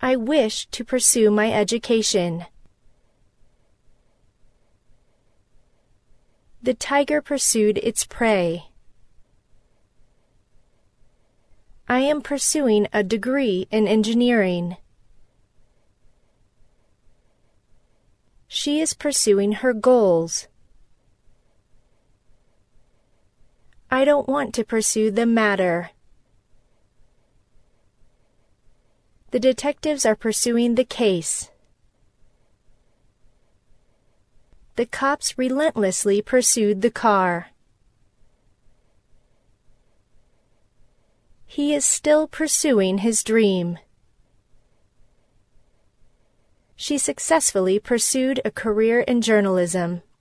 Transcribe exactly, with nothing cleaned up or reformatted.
I wish to pursue my education. The tiger pursued its prey. I am pursuing a degree in engineering. She is pursuing her goals. I don't want to pursue the matter. The detectives are pursuing the case. The cops relentlessly pursued the car. He is still pursuing his dream. She successfully pursued a career in journalism.